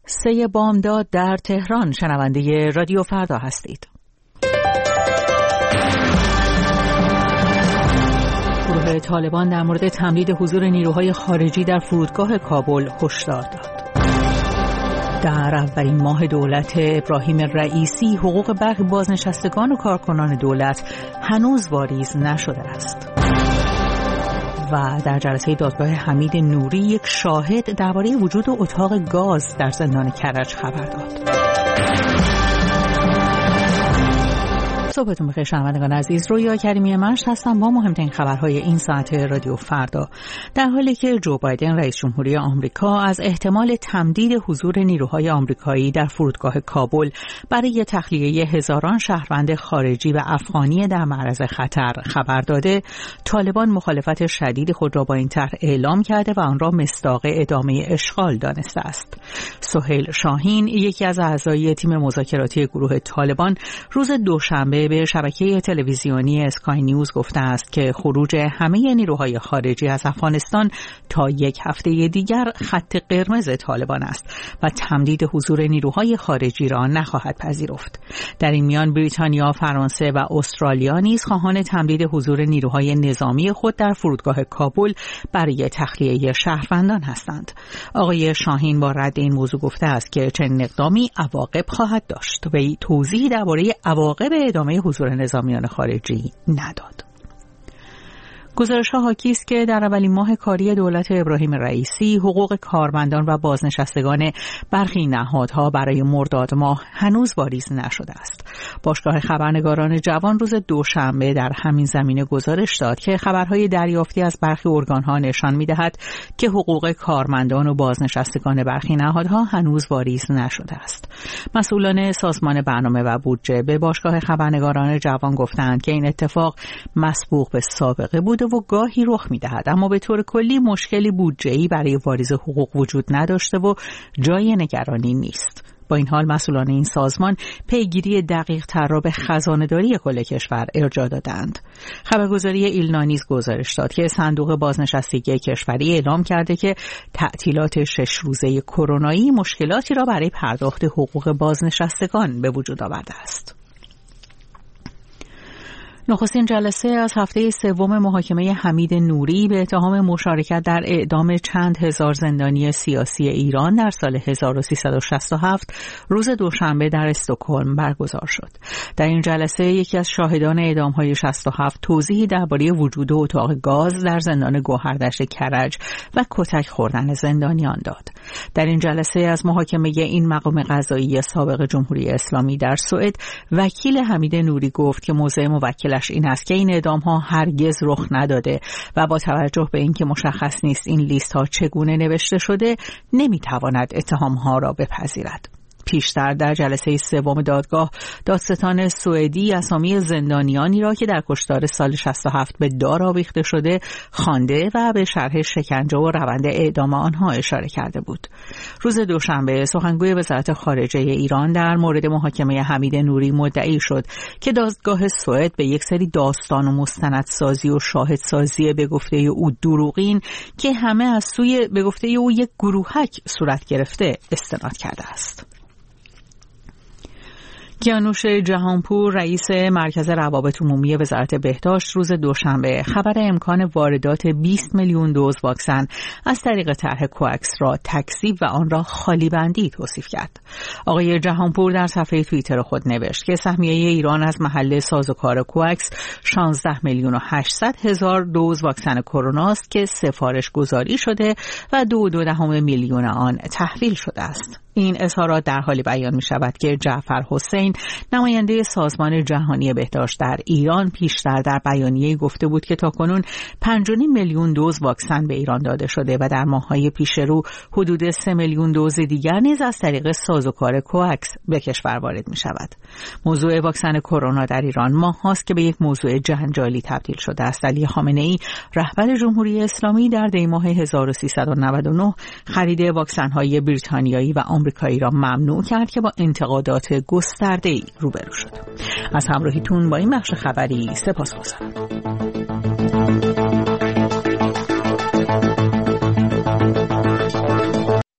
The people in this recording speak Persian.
3 بامداد در تهران. شنونده رادیو فردا هستید. گروه طالبان در مورد تمدید حضور نیروهای خارجی در فرودگاه کابل هشدار داد. در اولین ماه دولت ابراهیم رئیسی حقوق برخی بازنشستگان و کارکنان دولت هنوز واریز نشده است. و در جلسه دادگاه حمید نوری یک شاهد درباره وجود اتاق گاز در زندان کرج خبر داد. صبحتون بخیر شنوندگان عزیز، رویا کریمی مشت هستم با مهمترین خبرهای این ساعت رادیو فردا. در حالی که جو بایدن رئیس جمهوری آمریکا از احتمال تمدید حضور نیروهای آمریکایی در فرودگاه کابل برای تخلیه هزاران شهروند خارجی و افغانی در معرض خطر خبر داده، طالبان مخالفت شدید خود را با این طرح اعلام کرده و آن را مصداق ادامه اشغال دانسته است. سهیل شاهین، یکی از اعضای تیم مذاکراتی گروه طالبان، روز دوشنبه به شبکه تلویزیونی اسکای نیوز گفته است که خروج همه نیروهای خارجی از افغانستان تا یک هفته دیگر خط قرمز طالبان است و تمدید حضور نیروهای خارجی را نخواهد پذیرفت. در این میان بریتانیا، فرانسه و استرالیا نیز خواهان تمدید حضور نیروهای نظامی خود در فرودگاه کابل برای تخلیه شهروندان هستند. آقای شاهین با رد این موضوع گفته است که چنین اقدامی عواقب خواهد داشت و توضیحی درباره عواقب ادامه حضور نظامیان خارجی نداد. گزارش‌ها حاکی است که در اولین ماه کاری دولت ابراهیم رئیسی حقوق کارمندان و بازنشستگان برخی نهادها برای مرداد ماه هنوز واریز نشده است. باشگاه خبرنگاران جوان روز دوشنبه در همین زمینه گزارش داد که خبرهای دریافتی از برخی ارگان‌ها نشان می‌دهد که حقوق کارمندان و بازنشستگان برخی نهادها هنوز واریز نشده است. مسئولان سازمان برنامه و بودجه به باشگاه خبرنگاران جوان گفتند که این اتفاق مسبوق به سابقه بوده و گاهی رخ می‌دهد، اما به طور کلی مشکلی بودجه‌ای برای واریز حقوق وجود نداشته و جای نگرانی نیست. با این حال مسئولان این سازمان پیگیری دقیق‌تر را به خزانه‌داری کل کشور ارجاع دادند. خبرگزاری ایلنا نیز گزارش داد که صندوق بازنشستگی کشوری اعلام کرده که تعطیلات 6 روزه کرونایی مشکلاتی را برای پرداخت حقوق بازنشستگان به وجود آورده است. نخستین جلسه از هفته سوم محاکمه حمید نوری به اتهام مشارکت در اعدام چند هزار زندانی سیاسی ایران در سال 1367 روز دوشنبه در استکهلم برگزار شد. در این جلسه یکی از شاهدان اعدام‌های 67 توضیحی درباره وجود اتاق گاز در زندان گوهردشت کرج و کتک خوردن زندانیان داد. در این جلسه از محاکمه این مقام قضایی سابق جمهوری اسلامی در سوئد وکیل حمید نوری گفت که موضع موکل این است که این اعدام‌ها هرگز رخ نداده و با توجه به اینکه مشخص نیست این لیست‌ها چگونه نوشته شده نمی‌تواند اتهام‌ها را بپذیرد. پیشتر در جلسه سوم دادگاه، دادستان سوئدی اسامی زندانیانی را که در کشتار سال 67 به دار آویخته شده خوانده و به شرح شکنجه و روند اعدام آنها اشاره کرده بود. روز دوشنبه سخنگوی وزارت خارجه ایران در مورد محاکمه حمید نوری مدعی شد که دادگاه سوئد به یک سری داستان و مستندسازی و شاهدسازی به گفته او دروغین که همه از سوی به گفته او یک گروهک صورت گرفته استناد کرده است. کیانوش جهانپور، رئیس مرکز روابط عمومی وزارت بهداشت، روز دوشنبه خبر امکان واردات 20 میلیون دوز واکسن از طریق طرح کوکس را تکذیب و آن را خالی بندی توصیف کرد. آقای جهانپور در صفحه توییتر خود نوشت که سهمیه ایران از محل سازوکار کوکس 16 میلیون و 800 هزار دوز واکسن کرونا است که سفارش گذاری شده و 2.2 میلیون آن تحویل شده است. این اظهارات در حالی بیان می شود که جعفر حسین، نماینده سازمان جهانی بهداشت در ایران، پیشتر در بیانیه‌ای گفته بود که تاکنون 5.5 میلیون دوز واکسن به ایران داده شده و در ماه‌های پیش رو حدود 3 میلیون دوز دیگر نیز از طریق سازوکار کوکس به کشور وارد می شود. موضوع واکسن کرونا در ایران ماه‌هاست که به یک موضوع جنجالی تبدیل شده است. علی خامنه‌ای، رهبر جمهوری اسلامی، در دی ماه 1399 خرید واکسن‌های بریتانیایی و آمریکایی را ممنوع کرد که با انتقادات گسترده‌ای روبرو شد. از همراهیتون با این بخش خبری سپاسگزارم.